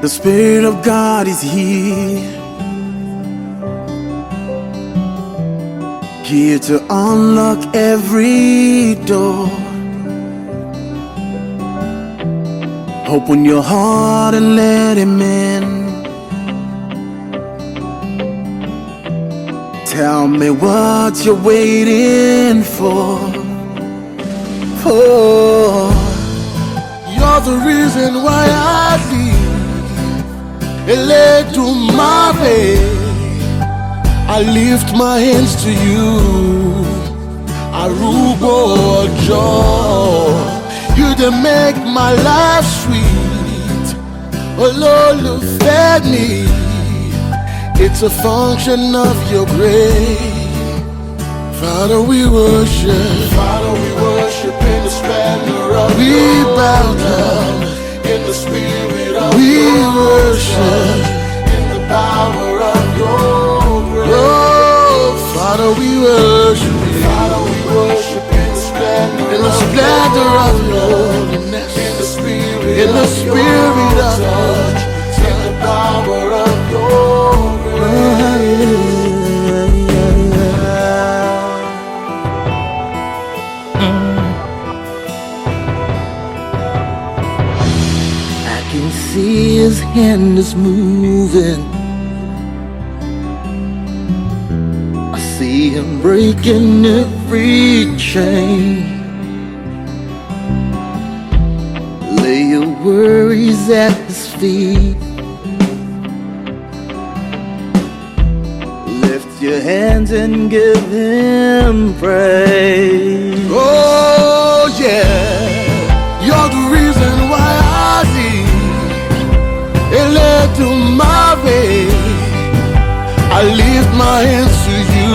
The Spirit of God is here, here to unlock every door. Open your heart and let Him in. Tell me what you're waiting for. Oh, you're the reason why I live. Eledumare, I lift my hands to you. Arúgbó ọjọ́, you dey make my life sweet. Olólùfẹ́ mi, it's a function of your grace. Father, we worship. Father, we worship in the splendor of we bow down in the spirit of we worship in the power of your grace. Oh, Father, we worship. Father, we worship in the splendor of your holiness, in the spirit of touch, in the power of your grace. I can see His hand is moving. I see Him breaking every chain. Lay your worries at His feet. Lift your hands and give Him praise. Oh yeah, you're the reason why I live. Eledumare, I lift my hands to you.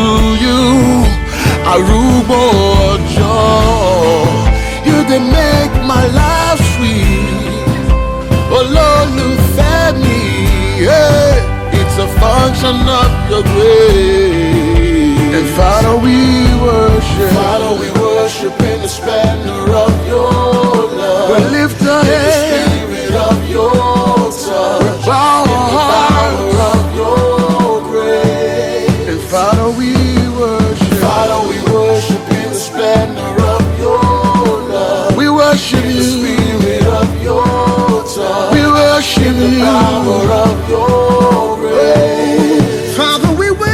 Arúgbó ọjọ́, you dey make my life sweet. Olólùfẹ́ mi, yeah, it's a function of your grace. And Father, we worship. Father, we worship in the splendor of your love. We lift our hands in the spirit of your touch. We bow our hearts of your grace. And Father, we worship. Father, we worship in the splendor of your love. We worship in the spirit of your touch. We worship in the power of your grace. Father, we worship.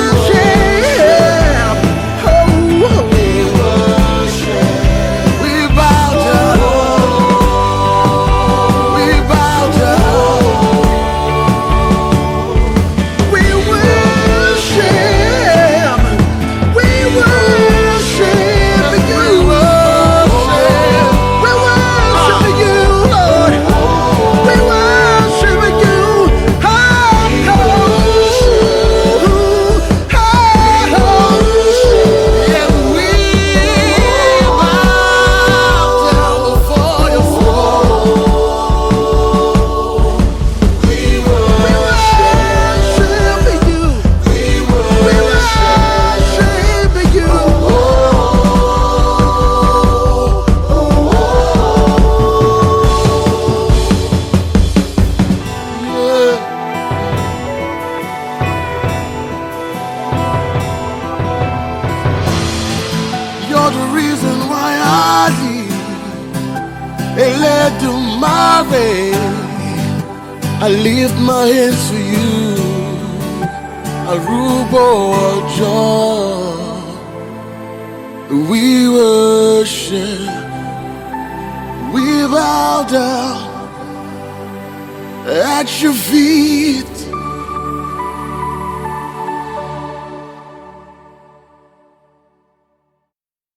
The reason why I live. Eledumare, I lift my hands to you. Arúgbó ọjọ́, we worship, we bow down at your feet.